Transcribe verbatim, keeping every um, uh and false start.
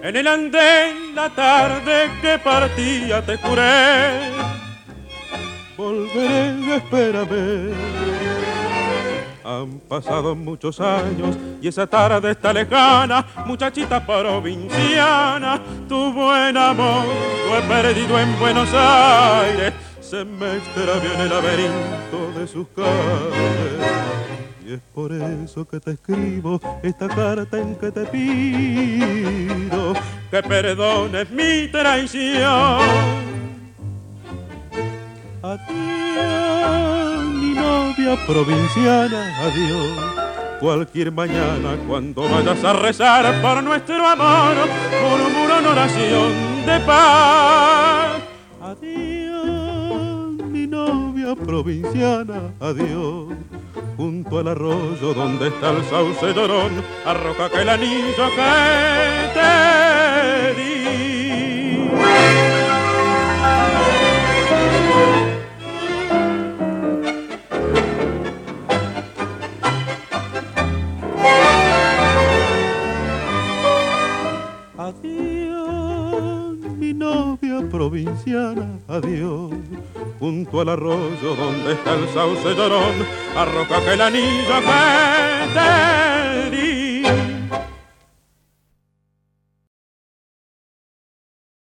En el andén la tarde que partía te juré, volveré, espérame. Han pasado muchos años y esa tarde está lejana, muchachita provinciana, tu buen amor lo he perdido en Buenos Aires, se me extravió en el laberinto de sus calles. Y es por eso que te escribo esta carta en que te pido que perdones mi traición. Adiós, mi novia provinciana, adiós. Cualquier mañana cuando vayas a rezar por nuestro amor, murmura una oración de paz. Adiós, mi novia provinciana, adiós. Junto al arroyo donde está el sauce llorón, arroja que el anillo que te di. Adiós, mi novia provinciana, adiós. Junto al arroyo donde está el sauce llorón, arroja que el anillo que te